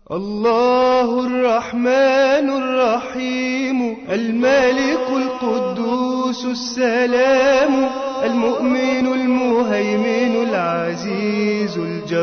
الله الرحمن الرحيم الملك القدوس السلام المؤمن المهيمن العزيز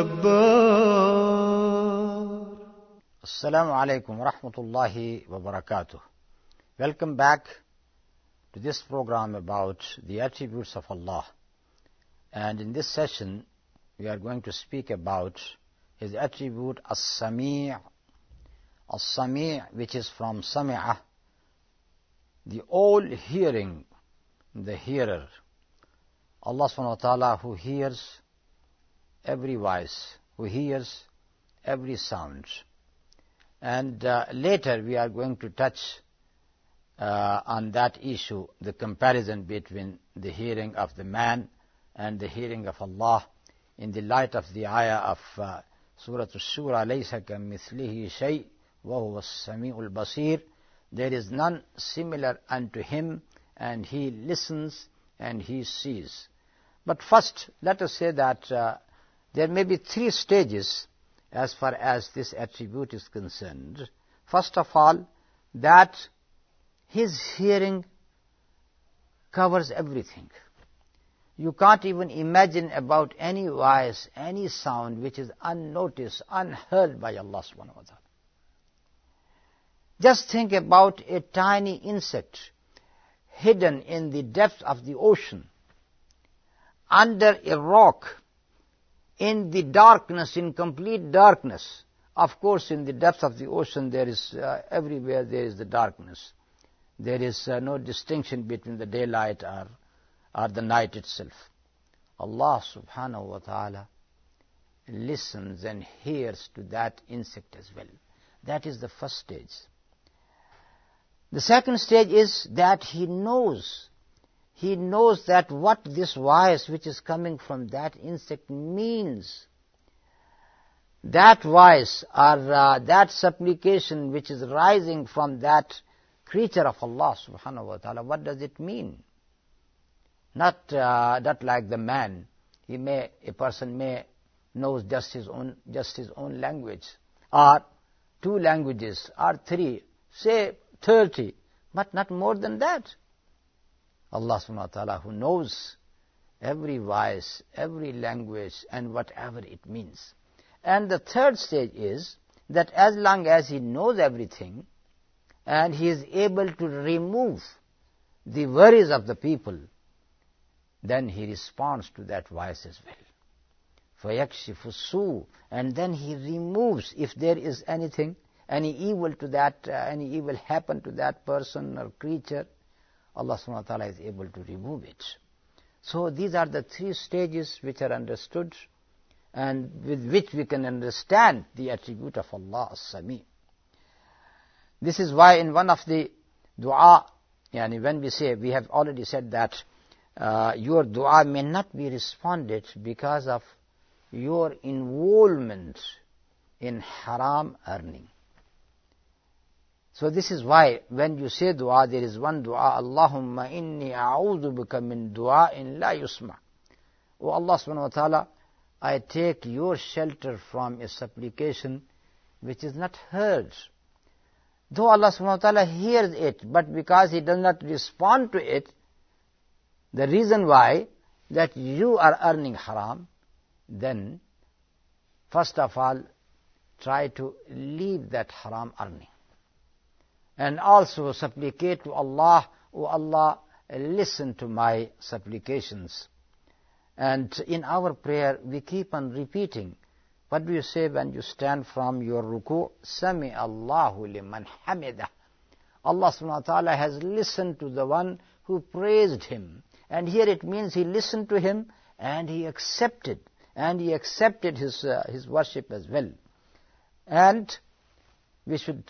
الجبار. Assalamu alaikum wa rahmatullahi wa barakatuh. Welcome back to this program about the attributes of Allah. And in this session, we are going to speak about His attribute As-Sami'. As-Sami', which is from Sami'ah, the all-hearing, the hearer. Allah subhanahu wa ta'ala, who hears every voice, who hears every sound. And later we are going to touch on that issue, the comparison between the hearing of the man and the hearing of Allah, in the light of the ayah of Surah Ash-Shura, لَيْسَ كَمِثْلِهِ شَيْءٍ وَهُوَ السَّمِيعُ الْبَصِيرُ. There is none similar unto Him, and He listens and He sees. But first, let us say that there may be three stages as far as this attribute is concerned. First of all, that His hearing covers everything. You can't even imagine about any voice, any sound which is unnoticed, unheard by Allah subhanahu wa ta'ala. Just think about a tiny insect hidden in the depths of the ocean, under a rock, in the darkness, in complete darkness. Of course, in the depths of the ocean, there is everywhere there is the darkness. There is no distinction between the daylight or the night itself. Allah subhanahu wa ta'ala listens and hears to that insect as well. That is the first stage. The second stage is that He knows. He knows that what this voice which is coming from that insect means. That voice or that supplication which is rising from that creature of Allah subhanahu wa ta'ala, what does it mean? Not like the man. A person may knows just his own language, or two languages, or three, say 30, but not more than that. Allah subhanahu wa ta'ala, who knows every voice, every language, and whatever it means. And the third stage is that as long as He knows everything, and He is able to remove the worries of the people, then He responds to that voice as well. فَيَكْشِفُ السُّوءَ, and then He removes, if there is anything, any evil to that, any evil happen to that person or creature, Allah subhanahu wa ta'ala is able to remove it. So these are the three stages which are understood, and with which we can understand the attribute of Allah As-Sami'. This is why in one of the dua, when we say, we have already said that your dua may not be responded because of your involvement in haram earning. So this is why when you say dua, there is one dua, Allahumma inni a'udhu bika min du'a'in la yusma'. O Allah subhanahu wa ta'ala, I take your shelter from a supplication which is not heard. Though Allah subhanahu wa ta'ala hears it, but because He does not respond to it, the reason why that you are earning haram, then first of all try to leave that haram earning. And also supplicate to Allah, O Allah, listen to my supplications. And in our prayer we keep on repeating, what do you say when you stand from your ruku'? Sami Allahu liman hamidah. Allah subhanahu wa ta'ala has listened to the one who praised Him. And here it means He listened to him and He accepted his worship as well. And we should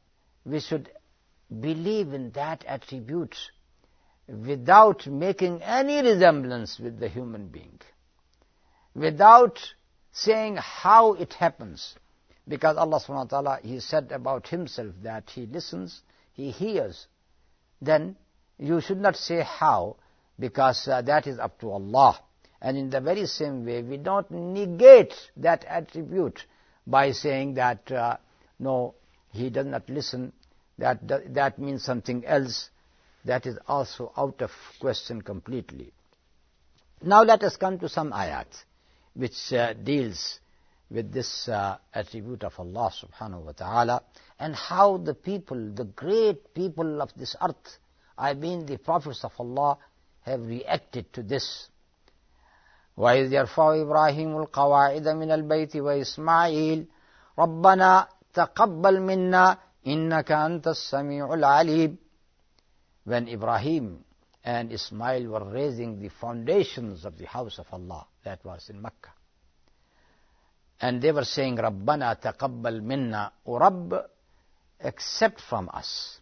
believe in that attribute without making any resemblance with the human being, without saying how it happens, because Allah subhanahu wa ta'ala, He said about Himself that He listens, He hears. Then you should not say how, because that is up to Allah. And in the very same way, we don't negate that attribute by saying that no, he does not listen, that means something else. That is also out of question completely. Now let us come to some ayat which deals with this attribute of Allah subhanahu wa ta'ala, and how the people, the great people of this earth, I mean the prophets of Allah, have reacted to this. وَإِذْ يَرْفَعُ إِبْرَاهِيمُ الْقَوَاعِدَ مِنَ الْبَيْتِ وَإِسْمَاعِيلُ رَبَّنَا تَقَبَّلْ مِنَّا إِنَّكَ أَنْتَ السَّمِيعُ الْعَلِيمُ. When Ibrahim and Ismail were raising the foundations of the house of Allah, that was in Mecca, and they were saying, Rabbana taqabbal minna, O Rabb, accept from us.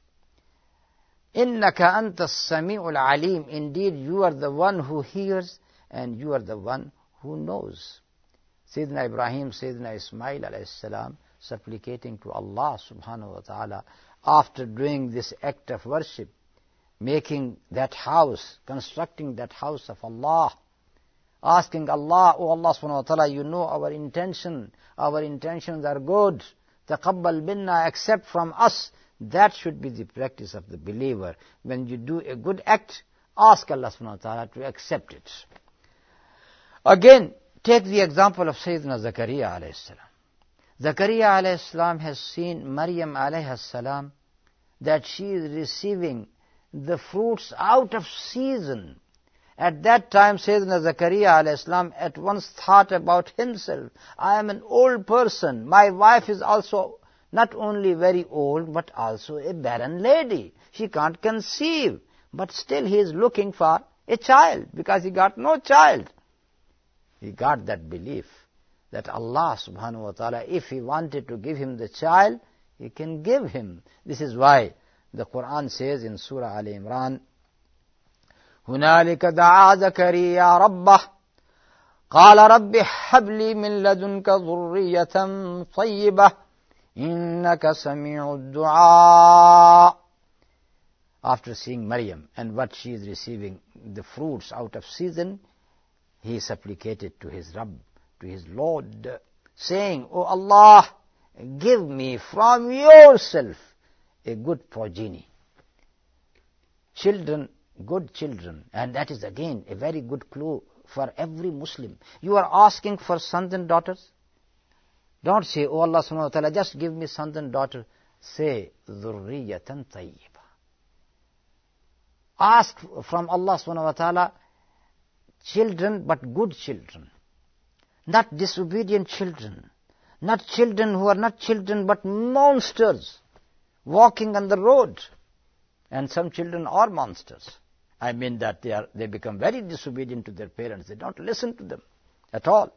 Innaka anta as-sami'ul alim, indeed you are the one who hears and you are the one who knows. Sayyidina Ibrahim, Sayyidina Ismail alayhi salam, supplicating to Allah subhanahu wa ta'ala, after doing this act of worship, making that house, constructing that house of Allah, asking Allah, oh Allah subhanahu wa ta'ala, you know our intentions are good, taqabbal minna, accept from us. That should be the practice of the believer. When you do a good act, ask Allah subhanahu wa ta'ala to accept it. Again, take the example of Sayyidina Zakaria alayhi salam. Zakaria alayhi salam has seen Maryam alayhi salam, that she is receiving the fruits out of season. At that time, Sayyidina Zakaria alayhi salam at once thought about himself. I am an old person. My wife is also not only very old, but also a barren lady. She can't conceive. But still he is looking for a child, because he got no child. He got that belief that Allah subhanahu wa ta'ala, if He wanted to give him the child, He can give him. This is why the Quran says in Surah Al Imran, هنالك دعا زكريا ربه قال رب هب لي من لدنك ذرية طيبة إنك سميع الدعاء. After seeing Maryam and what she is receiving, the fruits out of season, he supplicated to his Rabb, to his Lord, saying, O Allah, give me from yourself a good progeny. Children, good children, and that is again a very good clue for every Muslim. You are asking for sons and daughters. Don't say, oh Allah subhanahu wa ta'ala, just give me sons and daughters. Say, dhurriyatan tayyiba. Ask from Allah subhanahu wa ta'ala children, but good children. Not disobedient children. Not children who are not children, but monsters walking on the road. And some children are monsters. I mean that they become very disobedient to their parents. They don't listen to them at all.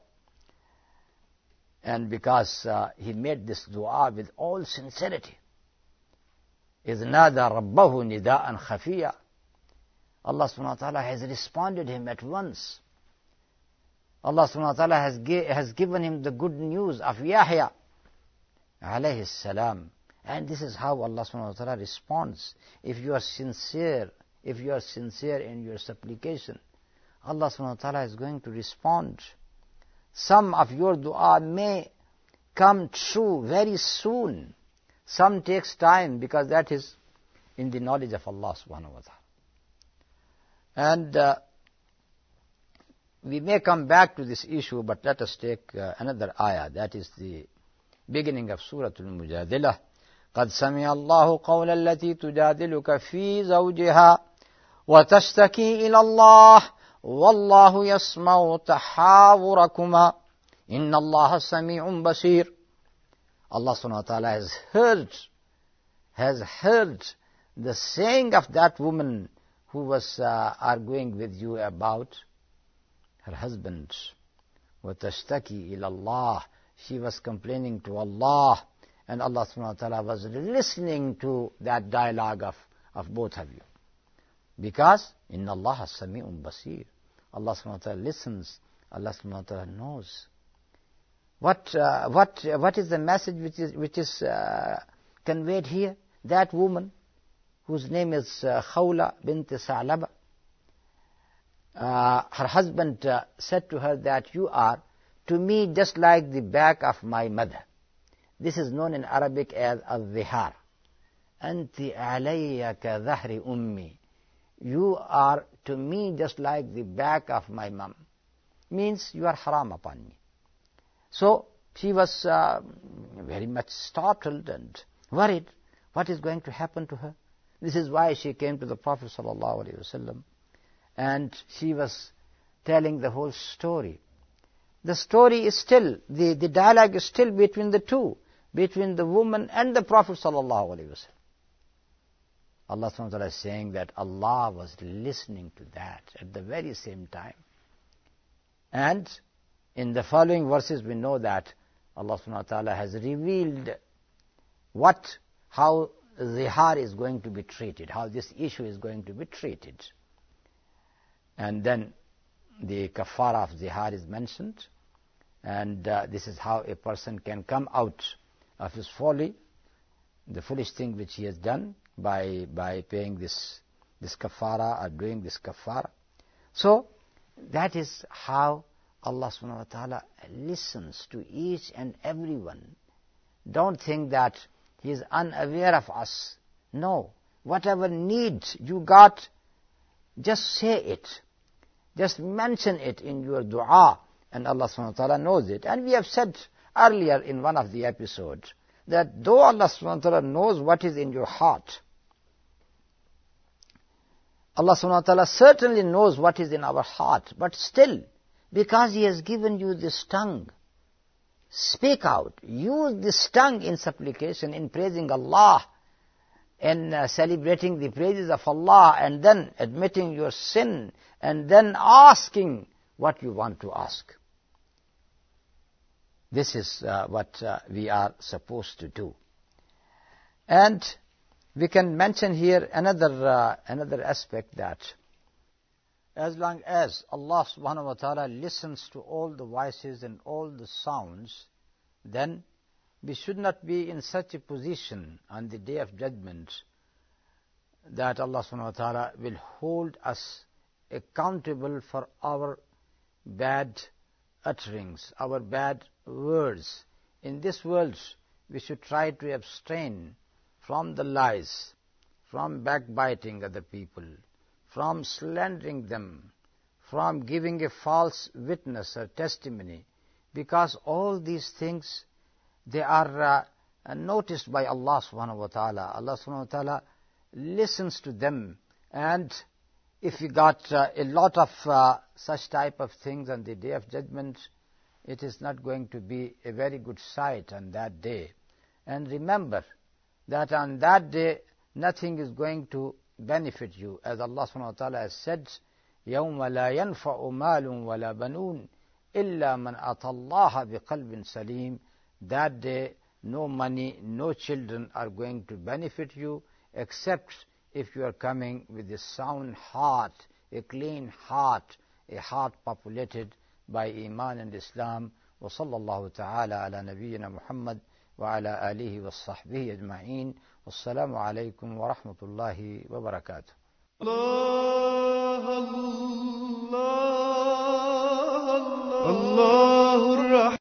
And because he made this dua with all sincerity, إِذْ نَادَى رَبَّهُ نِدَاءً خَفِيًّا, Allah subhanahu wa ta'ala has responded him at once. Allah subhanahu wa ta'ala has given him the good news of Yahya alayhi salam. And this is how Allah subhanahu wa ta'ala responds. If you are sincere in your supplication, Allah subhanahu wa ta'ala is going to respond. Some of your dua may come true very soon. Some takes time, because that is in the knowledge of Allah subhanahu wa ta'ala. And we may come back to this issue, but let us take another ayah. That is the beginning of Surah Al-Mujadilah. قد سمع الله قول التي تجادلك في زوجها وتشتكي إلى الله والله يسمع تحاوركما إن الله سميع بصير. Allah subhanahu wa ta'ala has heard the saying of that woman who was arguing with you about her husband. وَتَشْتَكِي إِلَى اللَّهِ, she was complaining to Allah, and Allah subhanahu wa ta'ala was listening to that dialogue of both of you. Because إِنَّ اللَّهَ سَمِيعٌ بَصِيرٌ, Allah subhanahu wa ta'ala listens, Allah subhanahu wa ta'ala knows. What is the message which is conveyed here? That woman, whose name is Khawla bint Sa'laba, her husband said to her that you are to me just like the back of my mother. This is known in Arabic as al-zihar. Anti alayya ka dhahri ummi. You are to me just like the back of my mum. Means you are haram upon me. So she was very much startled and worried. What is going to happen to her? This is why she came to the Prophet ﷺ, and she was telling the whole story. The story is still, the dialogue is still between the two, between the woman and the Prophet ﷺ. Allah subhanahu wa ta'ala is saying that Allah was listening to that at the very same time. And in the following verses we know that Allah subhanahu wa ta'ala has revealed how zihar is going to be treated, how this issue is going to be treated. And then the kafara of zihar is mentioned, and this is how a person can come out of his folly, the foolish thing which he has done, by paying this kafara or doing this kafara. So that is how Allah subhanahu wa ta'ala listens to each and everyone. Don't think that He is unaware of us. No. Whatever need you got, just say it. Just mention it in your dua, and Allah subhanahu wa ta'ala knows it. And we have said earlier in one of the episodes that though Allah subhanahu wa ta'ala knows what is in your heart, Allah subhanahu wa ta'ala certainly knows what is in our heart, but still, because He has given you this tongue, speak out. Use this tongue in supplication, in praising Allah, in celebrating the praises of Allah, and then admitting your sin, and then asking what you want to ask. This is what we are supposed to do. And we can mention here another aspect, that as long as Allah subhanahu wa ta'ala listens to all the voices and all the sounds, then we should not be in such a position on the day of judgment that Allah subhanahu wa ta'ala will hold us accountable for our bad utterings, our bad words. In this world, we should try to abstain from the lies, from backbiting other people, from slandering them, from giving a false witness or testimony, because all these things, they are noticed by Allah subhanahu wa ta'ala. Allah subhanahu wa ta'ala listens to them, and if we got a lot of such type of things on the day of judgment, it is not going to be a very good sight on that day. And remember that on that day, nothing is going to benefit you. As Allah subhanahu wa ta'ala has said, يَوْمَ لَا يَنْفَعُ مَالٌ وَلَا بَنُونَ إِلَّا مَنْ أَتَى اللَّهَ بِقَلْبٍ سَلِيمٍ. That day, no money, no children are going to benefit you, except if you are coming with a sound heart, a clean heart, a heart populated by Iman and Islam. وصلى الله تعالى على نبينا محمد وعلى آله وصحبه أجمعين. والسلام عليكم ورحمة الله وبركاته. الله الرحمن